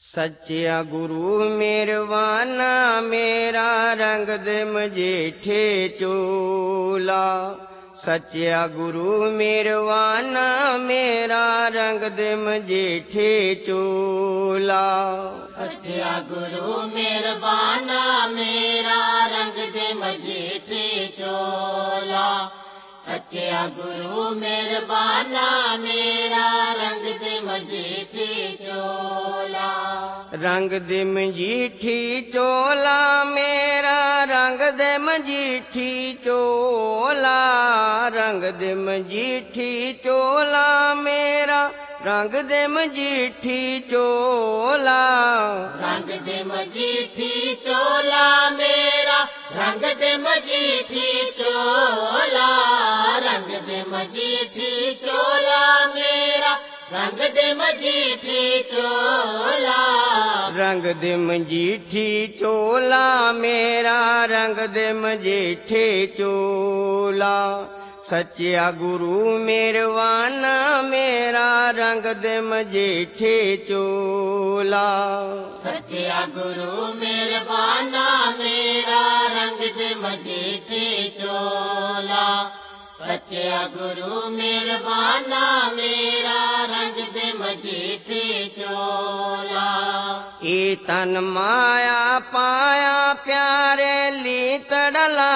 सच्चा गुरु मेरवाना मेरा रंग दे मजेठे चोला। सच्चा गुरु मेरवाना मेरा रंग दे मजेठे चोला। सच्चा गुरु मेरवाना मेरा रंग दे मजेठे चोला। सच्चा गुरु मेरवाना मेरा रंग दे मजेठे चोला। रंग दे मजीठी चोला मेरा रंग दे मजीठी चोला। रंग दे मजीठी चोला मेरा रंग दे मजीठी चोला। रंग दे मजीठी चोला मेरा रंग दे मजीठी चोला। रंग दे मजीठी चोला मेरा रंग दे मजीठी चोला। रंग दे मजीठी चोला मेरा रंग दे मजेठे चोला। सच्चा गुरु मेरवाना मेरा रंग दे मजेठे चोला। सच्चा गुरु मेरवाना मेरा रंग दे मजेठे चोला। सच्चा गुरु मेरवाना मेरा रंग दे मजेठे चोला। ए तन माया पाया प्यारे लीतड़ला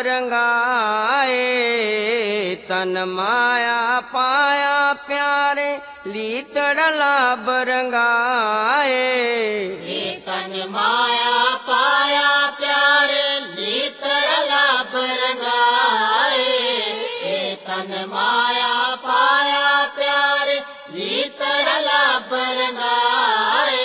बरंगाए। तन माया पाया प्यारे लीतड़ला बरंगाए। तन माया पाया प्यारे लीतड़ला बरंगाए। तन माया पाया प्यारे लीतड़ला बरंगाए।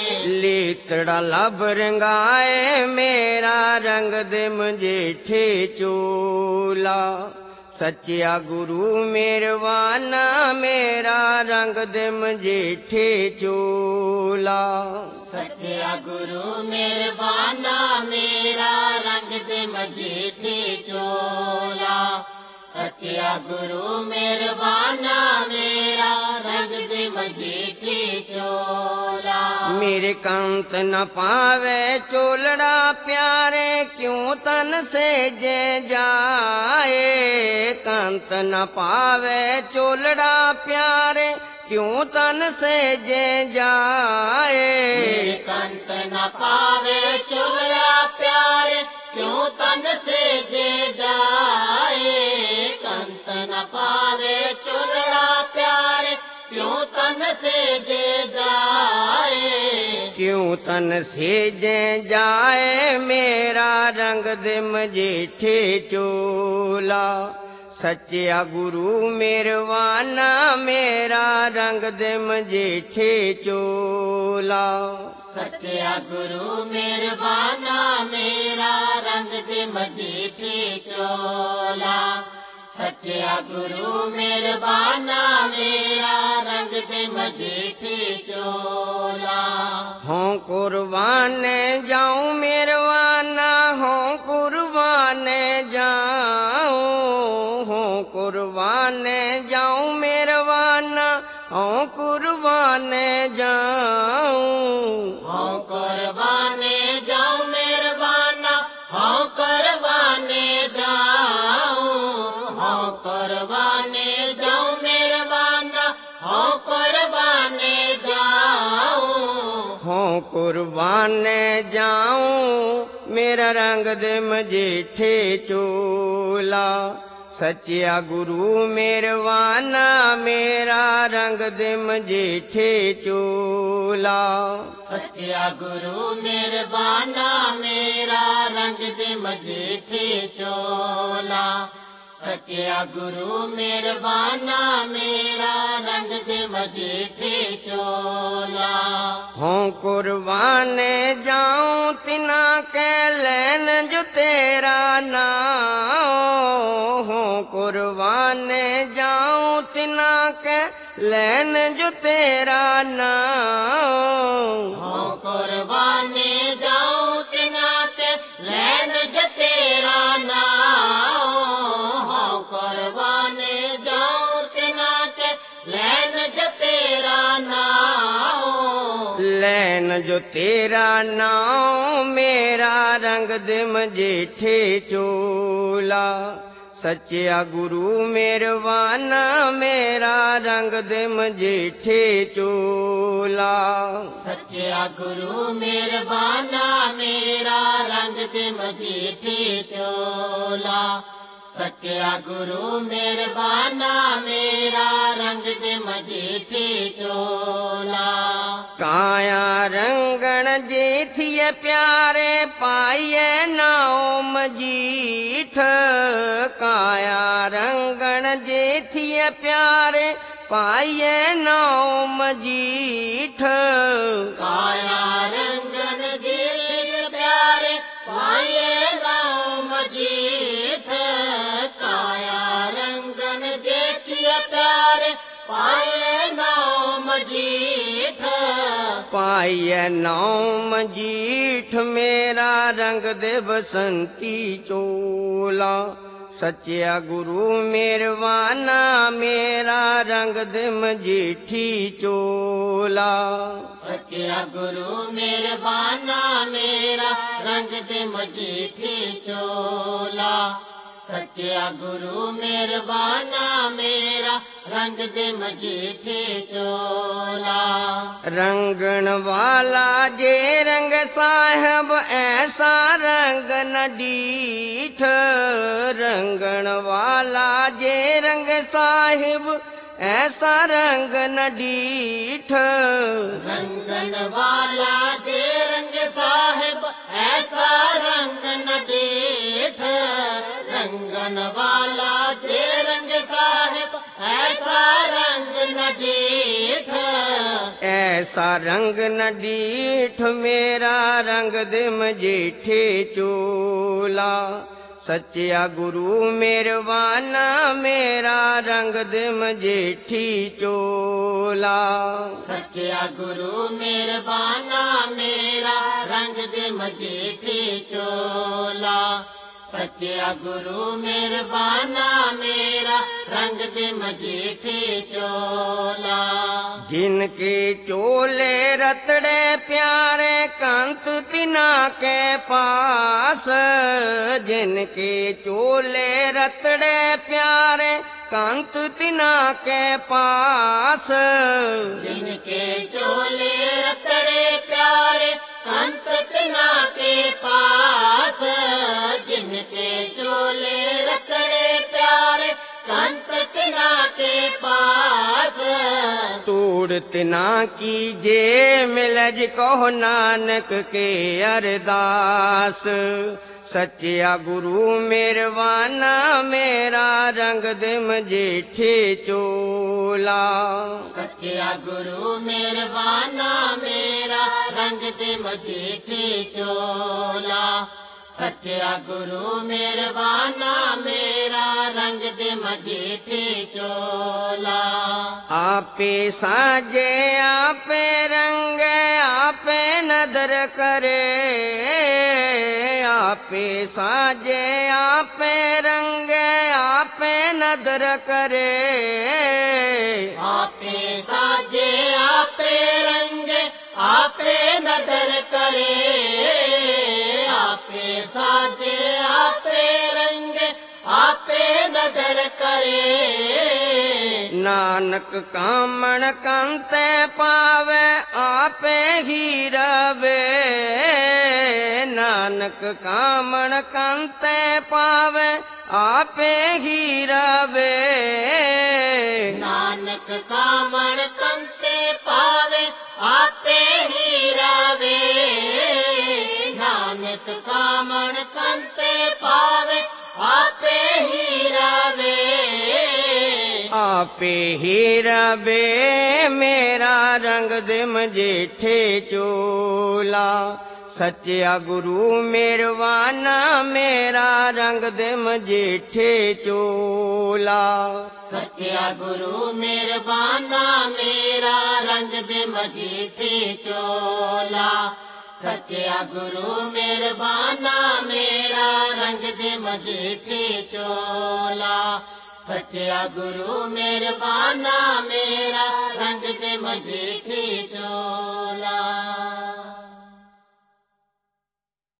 लीतड़ला बरंगाए मेरा रंग दे मजेठे चोला। सच्चा गुरु मेरवाना मेरा रंग दे मजेठे चोला। सच्चा गुरु मेरवाना मेरा रंग दे मजेठे चोला। सच्चा गुरु मेरवाना मेरा रंग दे मजेठे चोला। मेरे कंत न पावे चोलड़ा प्यारे क्यों तन से जे जाए। कंत न पावे चोलड़ा प्यारे क्यों तन से जे जाए। कंत न पावे चोलड़ा प्यारे क्यों तन से जे जाए। कंत न पावे चोलड़ा प्यारे क्यों तन से जे जाए। क्यों तन से जे जाए मेरा रंग दे मजेठे चोला। सच्चा गुरु मेरवाना मेरा रंग दे मजेठे चोला। सच्चा गुरु मेरवाना मेरा रंग दे मजेठे चोला। सच्चा गुरु मेरवाना मेरा रंग दे मजेठे चोला। हों कुर्बान जाऊं मेरवाना हों कुर्बान जाऊं। हों कुर्बान जाऊं मेरवाना हों कुर्बान जाऊं। हों कुर्बाने जाऊं मेरवाना हों कुर्बाने जाऊं। हों कुर्बाने जाऊं मेरवाना हों कुर्बाने जाऊं। हों कुर्बान जाऊं मेरा रंग दे मजेठे चोला। सच्चा गुरु मेरवाना मेरा रंग दे मजेठे चोला। सच्चा गुरु मेरवाना मेरा रंग दे मजेठे चोला। सच्चा गुरु मेरवाना मेरा रंग दे मजेठे चोला। हों कुर्बान जाऊं तिना के लैन जो तेरा नाम। हों कुर्बान जाऊं तिना के लैन जो तेरा नाम। हों कुर्बाने जाऊं तिना के लैन जो तेरा नाम। हों कुर्बाने जाऊं तिना के लैन जो तेरा नाम। ਲੈਣ ਜੋ ਤੇਰਾ ਨਾਮ ਮੇਰਾ ਰੰਗ ਦੇ ਮਜੀਠੇ ਚੋਲਾ ਸੱਚਿਆ ਗੁਰੂ ਮਿਹਰਬਾਨਾ ਮੇਰਾ ਰੰਗ ਦੇ ਮਜੀਠੇ ਚੋਲਾ ਸੱਚਿਆ ਗੁਰੂ ਮਿਹਰਬਾਨਾ ਮੇਰਾ ਰੰਗ ਦੇ ਮਜੀਠੇ ਚੋਲਾ ਸੱਚਿਆ ਗੁਰੂ ਮਿਹਰਬਾਨਾ ਮੇਰਾ ਰੰਗ ਦੇ ਮਜੀਠੇ ਚੋਲਾ ਕਾਇਆ ਰੰਗਣ ਜੇਥੀਏ ਪਿਆਰੇ ਪਾਈਏ ਨਾਉ ਮਜੀਠ ਕਾਇਆ ਰੰਗਣ ਜੇਥੀਏ ਪਿਆਰੇ ਪਾਈਏ ਨਾਉ ਮਜੀਠ ਕਾਇਆ ਰੰਗਨ ਜੀਠ ਪਿਆਰੇ ਪਾਈਏ ਨਾਉ ਮਜੀਠ ਕਾਇਆ ਰੰਗਨ ਜੇਠੀਏ ਪਿਆਰੇ ਪਾਈਏ ਨਾਉ ਮਜੀਠ ਪਾਈਏ ਨਾਉ ਮਜੀਠ ਮੇਰਾ ਰੰਗ ਦੇ ਬਸੰਤੀ ਚੋਲਾ ਸੱਚਿਆ ਗੁਰੂ ਮਿਹਰਬਾਨਾ ਮੇਰਾ ਰੰਗ ਦੇ ਮਜੀਠੀ ਚੋਲਾ ਸੱਚਿਆ ਗੁਰੂ ਮਿਹਰਬਾਨਾ ਮੇਰਾ ਰੰਗ ਦੇ ਮਜੀਠੀ ਚੋਲਾ ਸੱਚਿਆ ਗੁਰੂ ਮਿਹਰਬਾਨਾ ਮੇਰਾ ਰੰਗ ਦੇ ਮਜੀਠੀ ਚੋਲਾ ਰੰਗਣ ਵਾਲਾ ਜੇ ਰੰਗ ਸਾਹਿਬ ਐਸਾ ਰੰਗ ਨ ਡੀਠ ਰੰਗਣ ਵਾਲਾ ਜੇ ਰੰਗ ਸਾਹਿਬ ਐਸਾ ਰੰਗ ਨ ਡੀਠ ਰੰਗਨ ਵਾਲਾ ਜੇ ਰੰਗ ਸਾਹਿਬ ਐਸਾ ਰੰਗ ਨ ਡੀਠ ਰੰਗਨ ਵਾਲਾ ਜੇ ਰੰਗ ਸਾਹਿਬ ਐਸਾ ਰੰਗ ਨ ਡੀਠ ਐਸਾ ਰੰਗ ਨ ਡੀਠ ਮੇਰਾ ਰੰਗ ਦੇ ਮਜੀਠੇ ਚੋਲਾ ਸੱਚਿਆ ਗੁਰੂ ਮਿਹਰਬਾਨਾ ਮੇਰਾ ਰੰਗ ਦੇ ਮਜੀਠੀ ਚੋਲਾ ਸੱਚਿਆ ਗੁਰੂ ਮਿਹਰਬਾਨਾ ਮੇਰਾ ਰੰਗ ਦੇ ਮਜੀਠੀ ਚੋਲਾ ਸੱਚਿਆ ਗੁਰੂ ਮਿਹਰਬਾਨਾ ਮੇਰਾ ਰੰਗ ਦੇ ਮਜੀਠੀ ਚੋਲਾ ਜਿਨ ਕੇ ਚੋਲੇ ਰਤੜੇ ਪਿਆਰੇ ਕੰਤ ਤਿਨਾ ਕੇ ਪਾਸ ਜਿਨ ਕੇ ਚੋਲੇ ਰਤੜੇ ਪਿਆਰੇ ਕੰਤ ਤਿਨਾ ਕੇ ਪਾਸ ਜਿਨ ਕੇ ਚੋਲੇ ਰਤੜੇ ਪਿਆਰੇ ਕੰਤ ਤਿਨਾ ਕੇ ਪਾਸ ਜਿਨ ਕੇ ਚੋਲੇ ਰਤੜੇ ਪਿਆਰੇ ਕੰਤ ਤਿਨਾ ਕੇ ਪਾਸ ਤੂੜ ਤਿਨਾ ਕੀ ਜੇ ਮਿਲਜ ਕਹੋ ਨਾਨਕ ਕੇ ਅਰਦਾਸ ਸੱਚਿਆ ਗੁਰੂ ਮਿਹਰਬਾਨਾ ਮੇਰਾ ਰੰਗ ਦੇ ਮਜੀਠੇ ਚੋਲਾ ਸੱਚਿਆ ਗੁਰੂ ਮਿਹਰਬਾਨਾ ਮੇਰਾ ਰੰਗ ਦੇ ਮਜੀਠੀ ਚੋਲਾ ਸੱਚਿਆ ਗੁਰੂ ਮਿਹਰਬਾਨਾ ਮੇਰਾ ਰੰਗ ਦੇ ਮਜੀਠੀ ਚੋਲਾ ਆਪੇ ਸਾਜੇ ਆਪੇ ਰੰਗੇ ਆਪੇ ਨਦਰ ਕਰੇ ਆਪੇ ਸਾਜੇ ਆਪੇ ਰੰਗੇ ਆਪੇ ਨਦਰ ਕਰੇ ਆਪੇ ਸਾਜੇ ਆਪੇ ਰੰਗੇ ਆਪੇ ਨਦਰ ਕਰੇ ਆਪੇ ਸਾਜੇ ਆਪੇ ਰੰਗੇ ਆਪੇ ਨਦਰ ਕਰੇ ਨਾਨਕ ਕਾਮਣ ਕੰਤੇ ਪਾਵੇ ਆਪੇ ਹੀ ਰਵੇ ਨਾਨਕ ਕਾਮਣ ਕੰਤੇ ਪਾਵੇ ਆਪੇ ਹੀ ਰਵੇ ਨਾਨਕ ਕਾਮਣ ਕੰਤੇ ਪਾਵੇ ਆਪੇ ਹੀ ਰਵੇ ਨਾਨਕ ਕਾਮਣ ਕੰਤੇ ਪਾਵੇ ਆਪੇ ਹੀ ਰਵੇ ਆਪੇ ਹੀ ਰਵੇ ਮੇਰਾ ਰੰਗ ਦੇ ਮਜੀਠੇ ਚੋਲਾ ਸੱਚਿਆ ਗੁਰੂ ਮਿਹਰਬਾਨਾ ਮੇਰਾ ਰੰਗ ਦੇ ਮਜੀਠੇ ਚੋਲਾ ਸੱਚਿਆ ਗੁਰੂ ਮਿਹਰਬਾਨਾ ਮੇਰਾ ਰੰਗ ਦੇ ਮਜੀਠੇ ਚੋਲਾ ਸੱਚਿਆ ਗੁਰੂ ਮਿਹਰਬਾਨਾ ਮੇਰਾ ਰੰਗ ਦੇ ਮਜੀਠੇ ਚੋਲਾ ਸੱਚਿਆ ਗੁਰੂ ਮਿਹਰਬਾਨਾ ਮੇਰਾ ਰੰਗ ਦੇ ਮਜੀਠੇ ਚੋਲਾ